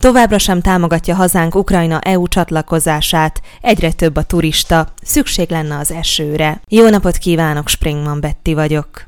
Továbbra sem támogatja hazánk Ukrajna EU csatlakozását, egyre több a turista, szükség lenne az esőre. Jó napot kívánok, Springman Betty vagyok.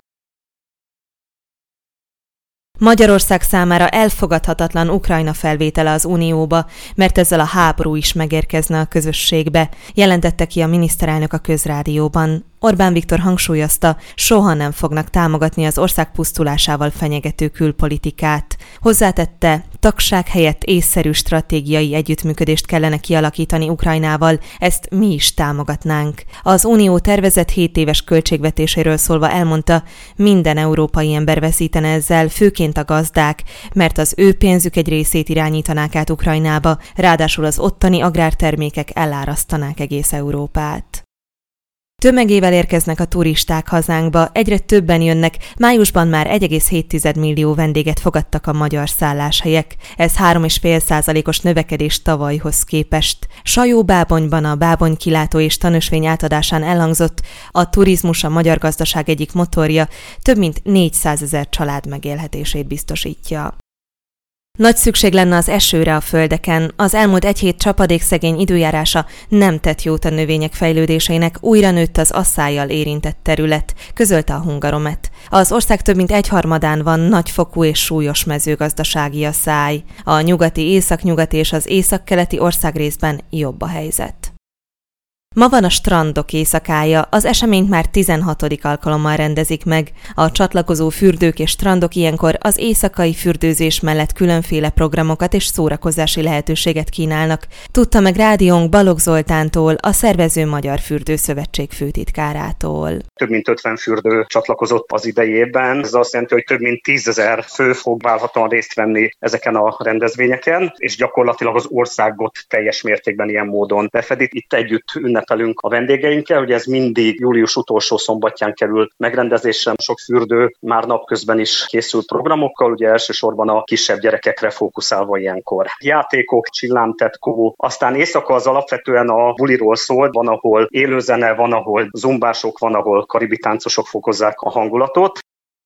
Magyarország számára elfogadhatatlan Ukrajna felvétele az Unióba, mert ezzel a háború is megérkezne a közösségbe, jelentette ki a miniszterelnök a Közrádióban. Orbán Viktor hangsúlyozta, soha nem fognak támogatni az ország pusztulásával fenyegető külpolitikát. Hozzátette, tagság helyett észszerű stratégiai együttműködést kellene kialakítani Ukrajnával, ezt mi is támogatnánk. Az Unió tervezett 7 éves költségvetéséről szólva elmondta, minden európai ember veszítene ezzel, főként a gazdák, mert az ő pénzük egy részét irányítanák át Ukrajnába, ráadásul az ottani agrártermékek elárasztanák egész Európát. Tömegével érkeznek a turisták hazánkba, egyre többen jönnek, májusban már 1,7 millió vendéget fogadtak a magyar szálláshelyek. Ez 3,5%-os növekedés tavalyhoz képest. Sajó-Bábonyban a bábonykilátó és tanösvény átadásán elhangzott, a turizmus a magyar gazdaság egyik motorja, több mint 400 000 család megélhetését biztosítja. Nagy szükség lenne az esőre a földeken, az elmúlt egy hét csapadékszegény időjárása nem tett jót a növények fejlődésének, újra nőtt az asszállyal érintett terület, közölte a Hungaromet. Az ország több mint 1/3 van nagyfokú és súlyos mezőgazdasági asszály. A nyugati, északnyugati és az északkeleti országrészben jobb a helyzet. Ma van a strandok éjszakája, az eseményt már 16. alkalommal rendezik meg. A csatlakozó fürdők és strandok ilyenkor az éjszakai fürdőzés mellett különféle programokat és szórakozási lehetőséget kínálnak. Tudta meg rádiónk Balogh Zoltántól, a szervező Magyar Fürdőszövetség főtitkárától. Több mint 50 fürdő csatlakozott az idei évben. Ez azt jelenti, hogy több mint 10 000 fő fog várhatóan részt venni ezeken a rendezvényeken, és gyakorlatilag az országot teljes mértékben ilyen módon befedik. Itt együtt ünnepelünk a vendégeinkkel, hogy ez mindig július utolsó szombatján kerül megrendezésre. Sok fürdő már napközben is készült programokkal, ugye elsősorban a kisebb gyerekekre fókuszálva ilyenkor. Játékok, csillámtetkó, aztán éjszaka az alapvetően a buliról szól, van, ahol élőzene, van, ahol zumbások, van, ahol karibi táncosok fokozzák a hangulatot.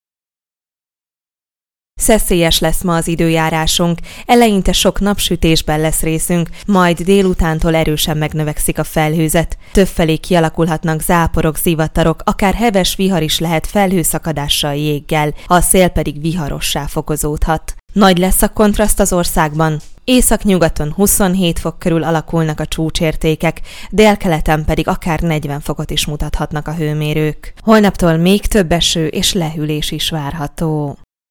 Szeszélyes lesz ma az időjárásunk, eleinte sok napsütésben lesz részünk, majd délutántól erősen megnövekszik a felhőzet. Többfelé kialakulhatnak záporok, zivatarok, akár heves vihar is lehet felhőszakadással, jéggel, a szél pedig viharossá fokozódhat. Nagy lesz a kontraszt az országban. Északnyugaton 27 fok körül alakulnak a csúcsértékek, délkeleten pedig akár 40 fokot is mutathatnak a hőmérők. Holnaptól még több eső és lehűlés is várható.